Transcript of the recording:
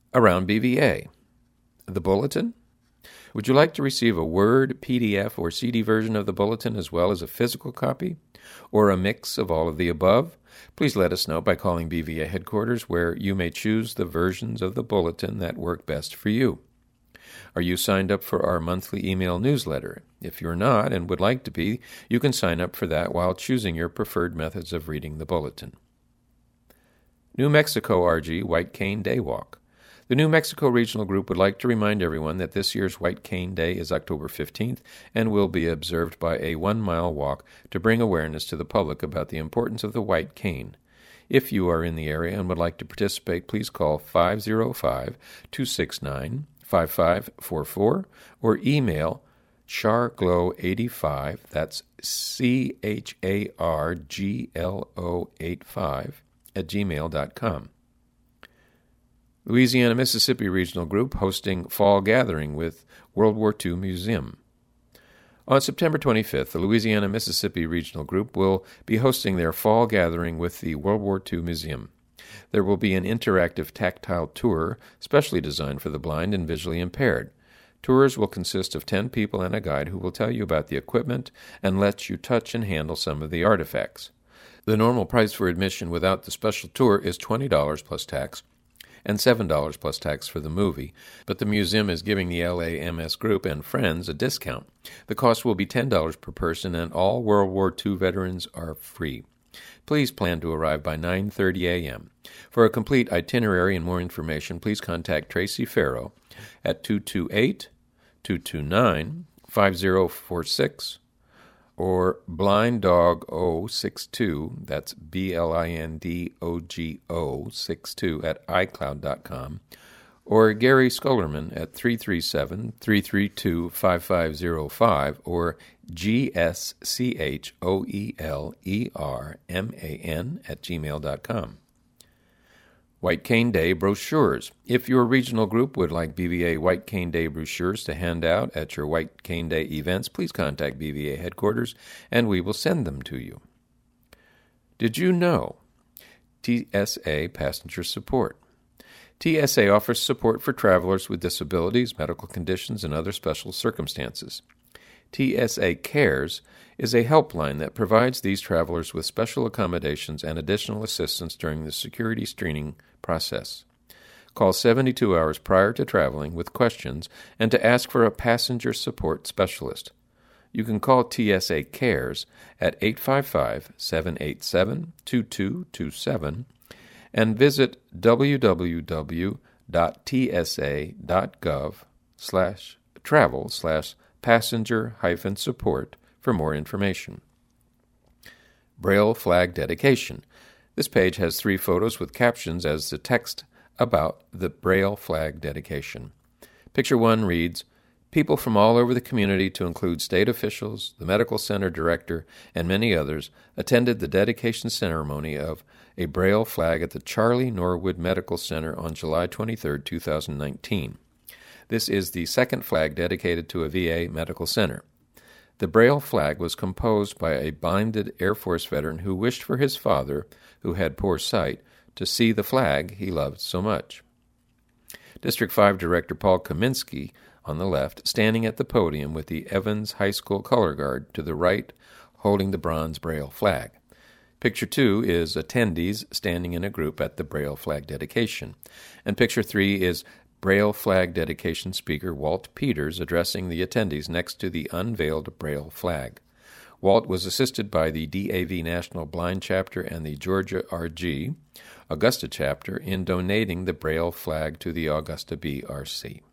around BVA. The Bulletin? Would you like to receive a Word, PDF, or CD version of the Bulletin as well as a physical copy? Or a mix of all of the above? Please let us know by calling BVA headquarters, where you may choose the versions of the Bulletin that work best for you. Are you signed up for our monthly email newsletter? If you're not and would like to be, you can sign up for that while choosing your preferred methods of reading the Bulletin. New Mexico RG White Cane Day Walk. The New Mexico Regional Group would like to remind everyone that this year's White Cane Day is October 15th and will be observed by a 1-mile walk to bring awareness to the public about the importance of the white cane. If you are in the area and would like to participate, please call 505-269-5544 or email charglo85, that's CHARGLO85, @gmail.com. Louisiana-Mississippi Regional Group hosting Fall Gathering with World War II Museum. On September 25th, the Louisiana-Mississippi Regional Group will be hosting their Fall Gathering with the World War II Museum. There will be an interactive tactile tour specially designed for the blind and visually impaired. Tours will consist of 10 people and a guide who will tell you about the equipment and let you touch and handle some of the artifacts. The normal price for admission without the special tour is $20 plus tax, and $7 plus tax for the movie, but the museum is giving the LAMS Group and friends a discount. The cost will be $10 per person, and all World War II veterans are free. Please plan to arrive by 9:30 a.m. For a complete itinerary and more information, please contact Tracy Farrow at 228-229-5046 or blinddog062, that's BLINDOGO62 at iCloud.com, or Gary Scholarman at 337-332-5505 or GSCHOELERMAN at gmail.com. White Cane Day brochures. If your regional group would like BVA White Cane Day brochures to hand out at your White Cane Day events, please contact BVA headquarters and we will send them to you. Did you know? TSA Passenger Support. TSA offers support for travelers with disabilities, medical conditions, and other special circumstances. TSA Cares is a helpline that provides these travelers with special accommodations and additional assistance during the security screening process. Call 72 hours prior to traveling with questions and to ask for a passenger support specialist. You can call TSA Cares at 855-787-2227 and visit www.tsa.gov/travel/passenger-support for more information. Braille Flag Dedication. This page has 3 photos with captions as the text about the Braille Flag Dedication. Picture 1 reads, "People from all over the community, to include state officials, the medical center director, and many others, attended the dedication ceremony of a Braille flag at the Charlie Norwood Medical Center on July 23, 2019. This is the second flag dedicated to a VA medical center. The Braille flag was composed by a blinded Air Force veteran who wished for his father, who had poor sight, to see the flag he loved so much." District 5 Director Paul Kaminsky, on the left, standing at the podium with the Evans High School color guard to the right, holding the bronze Braille flag. Picture 2 is attendees standing in a group at the Braille flag dedication. And picture 3 is Braille flag dedication speaker Walt Peters addressing the attendees next to the unveiled Braille flag. Walt was assisted by the DAV National Blind Chapter and the Georgia RG Augusta Chapter in donating the Braille flag to the Augusta BRC.